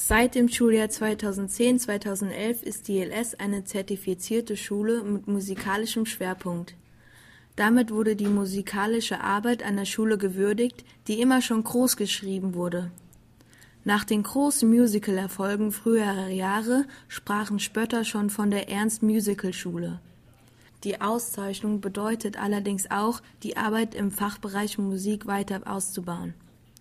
Seit dem Schuljahr 2010/2011 ist die ELS eine zertifizierte Schule mit musikalischem Schwerpunkt. Damit wurde die musikalische Arbeit an der Schule gewürdigt, die immer schon groß geschrieben wurde. Nach den großen Musical-Erfolgen früherer Jahre sprachen Spötter schon von der Ernst-Musical-Schule. Die Auszeichnung bedeutet allerdings auch, die Arbeit im Fachbereich Musik weiter auszubauen.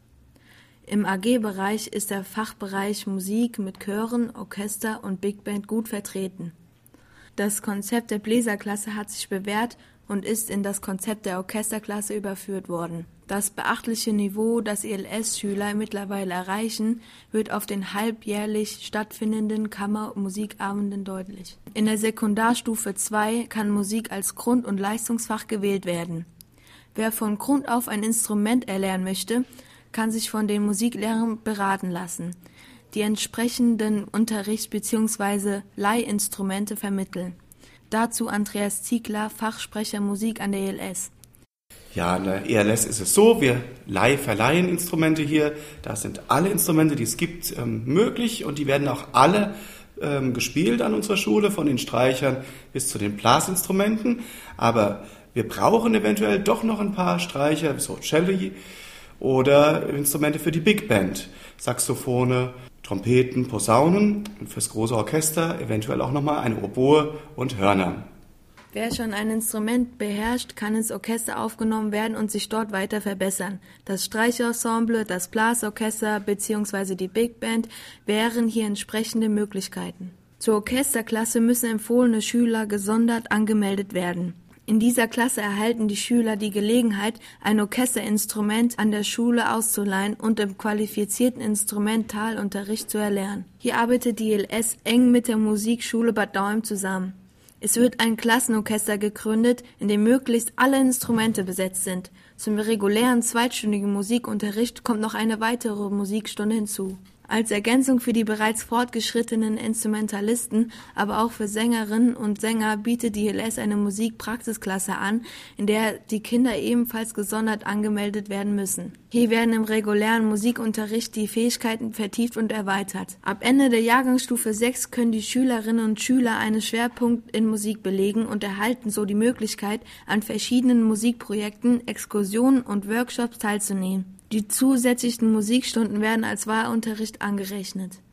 Im AG-Bereich ist der Fachbereich Musik mit Chören, Orchester und Big Band gut vertreten. Das Konzept der Bläserklasse hat sich bewährt und ist in das Konzept der Orchesterklasse überführt worden. Das beachtliche Niveau, das ELS-Schüler mittlerweile erreichen, wird auf den halbjährlich stattfindenden Kammermusikabenden deutlich. In der Sekundarstufe 2 kann Musik als Grund- und Leistungsfach gewählt werden. Wer von Grund auf ein Instrument erlernen möchte, kann sich von den Musiklehrern beraten lassen, die entsprechenden Unterrichts- bzw. Leihinstrumente vermitteln. Dazu Andreas Ziegler, Fachsprecher Musik an der ELS. Ja, an der ELS ist es so, wir verleihen Instrumente hier. Da sind alle Instrumente, die es gibt, möglich und die werden auch alle gespielt an unserer Schule, von den Streichern bis zu den Blasinstrumenten. Aber wir brauchen eventuell doch noch ein paar Streicher, so Cello oder Instrumente für die Big Band, Saxophone, Trompeten, Posaunen und fürs große Orchester eventuell auch nochmal eine Oboe und Hörner. Wer schon ein Instrument beherrscht, kann ins Orchester aufgenommen werden und sich dort weiter verbessern. Das Streicherensemble, das Blasorchester bzw. die Big Band wären hier entsprechende Möglichkeiten. Zur Orchesterklasse müssen empfohlene Schüler gesondert angemeldet werden. In dieser Klasse erhalten die Schüler die Gelegenheit, ein Orchesterinstrument an der Schule auszuleihen und im qualifizierten Instrumentalunterricht zu erlernen. Hier arbeitet die ELS eng mit der Musikschule Bad Nauheim zusammen. Es wird ein Klassenorchester gegründet, in dem möglichst alle Instrumente besetzt sind. Zum regulären zweitstündigen Musikunterricht kommt noch eine weitere Musikstunde hinzu. Als Ergänzung für die bereits fortgeschrittenen Instrumentalisten, aber auch für Sängerinnen und Sänger bietet die ELS eine Musikpraxisklasse an, in der die Kinder ebenfalls gesondert angemeldet werden müssen. Hier werden im regulären Musikunterricht die Fähigkeiten vertieft und erweitert. Ab Ende der Jahrgangsstufe 6 können die Schülerinnen und Schüler einen Schwerpunkt in Musik belegen und erhalten so die Möglichkeit, an verschiedenen Musikprojekten, Exkursionen und Workshops teilzunehmen. Die zusätzlichen Musikstunden werden als Wahlunterricht angerechnet.